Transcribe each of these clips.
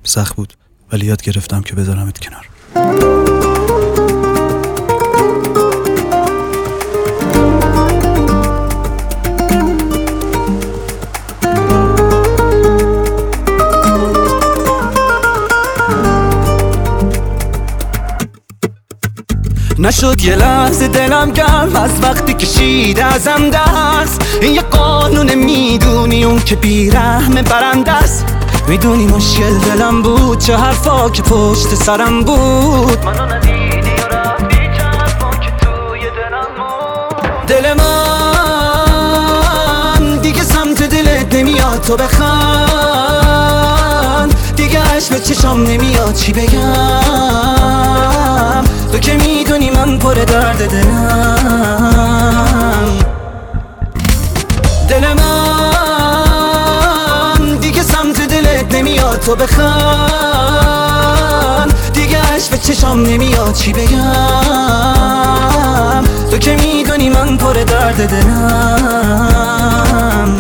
سخت بود ولی یاد گرفتم که بذارمت کنار. نشد یه لحظه دلم گرم از وقتی کشیده ازم دست. این یه قانون میدونی اون که بیرحم برنده است. میدونی مشکل دلم بود چه حرفا که پشت سرم بود. منو ندیدی و رفتی چه حرفا که توی دلم بود. دل من دیگه سمت دلت نمیاد تو بخند. دیگه عشق به چشام نمیاد چی بگم. تو که میدونی من پر درد دلم. دل من دیگه سمت دلت نمیاد تو بخند. دیگه عشق به چشام نمیاد چی بگم. تو که میدونی من پر درد دلم.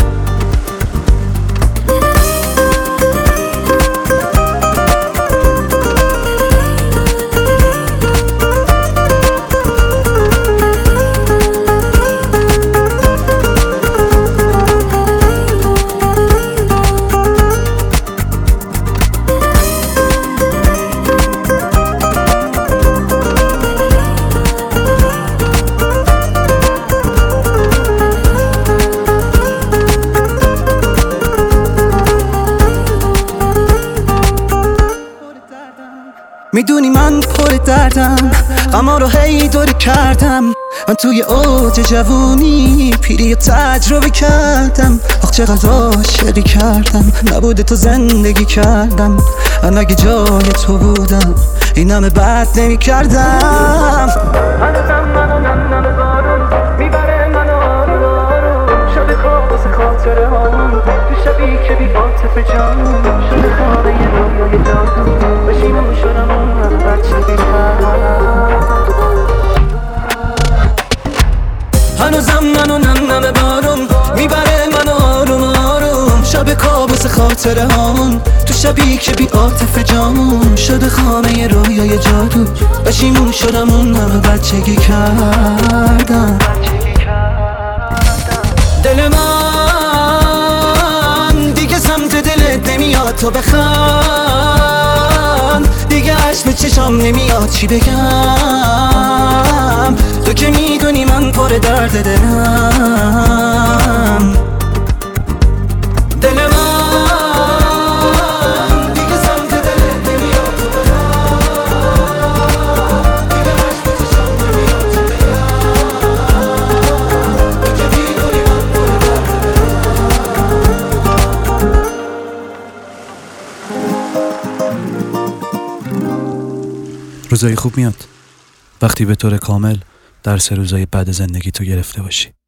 میدونی من پر دردم، غما رو هی دوری کردم. من توی اوج جوونی پیری تجربه کردم. آخ چقدر عاشقی کردم، نبوده تو زندگی کردم. من اگه جای تو بودم این همه بد نمی کردم. هنوزم منو نم بارون میبره منو آروم آروم. شده خواب واسه خاطره هامون تو شبی که بی عاطفه جامون. شده خواب یه رویای جادو بشینم شدم اون همه بچه هنوزم منو نم بارون میبره منو آروم آروم. شب کابوس خاطره هامون تو شبی که بی عاطفه جامون. شده خانه ی رویای جادو بشیمون شدم اون همه بچگی کردم. دل من دیگه سمت دلت نمیاد تو بخند. دیگه عشق به چشام نمیاد چی بگم. تو که میدونی من پر درد دلم. دل من دیگه سمت دلت نمیاد تو بخند. دیگه عشق به چشام نمیاد چی بگم. تو که میدونی من پر درد دلم. روزای خوب میاد وقتی به طور کامل درس روزای بعد زندگی تو گرفته باشی.